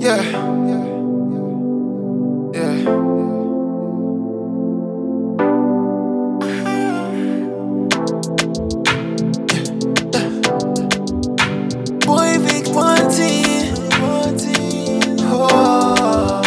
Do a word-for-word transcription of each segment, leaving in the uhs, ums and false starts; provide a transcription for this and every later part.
Yeah, yeah. Boy, big party. Oh,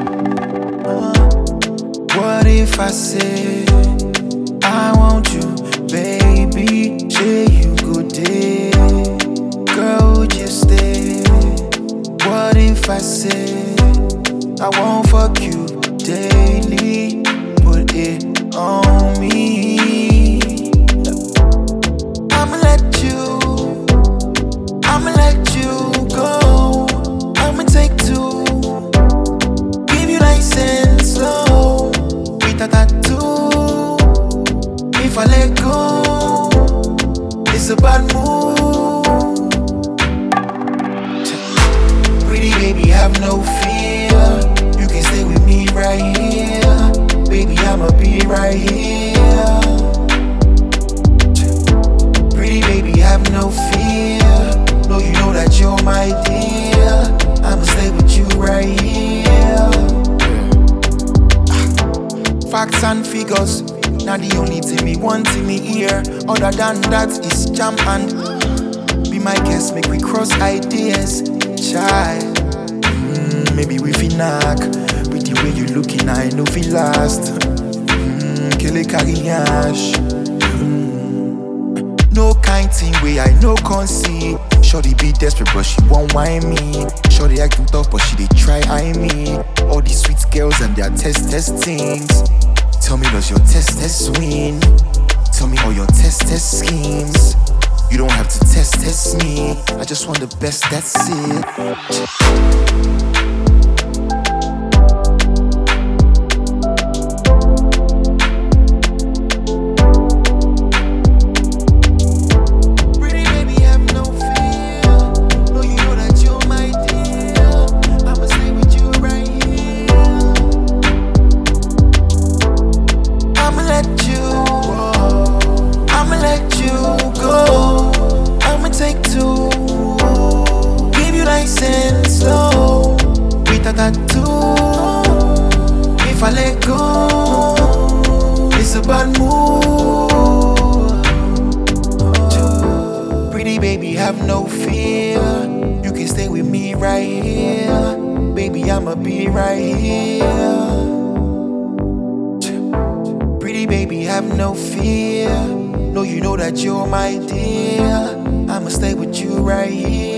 what if I say I want you, baby? Say you good day, girl, would you stay? What if I say I won't fuck you daily? Put it on me. I'ma let you, I'ma let you go. I'ma take two, give you license slow. With a tattoo, if I let go, it's a bad move. Pretty baby, have no fear. You can stay with me right here. Baby, I'ma be right here. Pretty baby, have no fear. No, you know that you're my dear. I'ma stay with you right here. Facts and figures, not the only thing me want in me ear. Other than that is jam and be my guest, make we cross ideas. Child, mm, maybe we fi knock. With the way you looking, I know fi last. Mm, Kele carriage. Mm, no kind thing way I no concede. Shorty be desperate but she won't whine me. Shorty acting tough but she dey try eye me. All these sweet girls and their test test things. Tell me, does your test test win? Tell me all your test test schemes. You don't have to test test me. I just want the best, that's it. Slow, with a tattoo. If I let go, it's a bad move. Pretty baby, have no fear. You can stay with me right here. Baby, I'ma be right here. Pretty baby, have no fear. No, you know that you're my dear. I'ma stay with you right here.